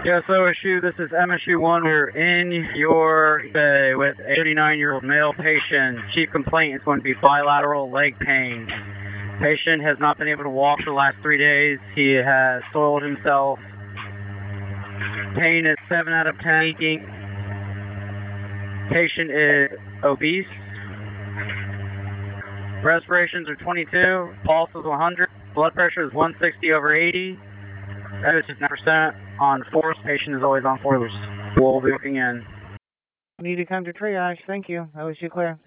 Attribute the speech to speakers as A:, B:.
A: Yes, OSU, this is MSU1. We're in your bay with a 39-year-old male patient. Chief complaint is going to be bilateral leg pain. Patient has not been able to walk for the last 3 days. He has soiled himself. Pain is 7 out of 10. Leaking. Patient is obese. Respirations are 22. Pulse is 100. Blood pressure is 160/80. That is 9% on force. Patient is always on force. We'll be looking in.
B: Need to come to triage. Thank you. OSU clear.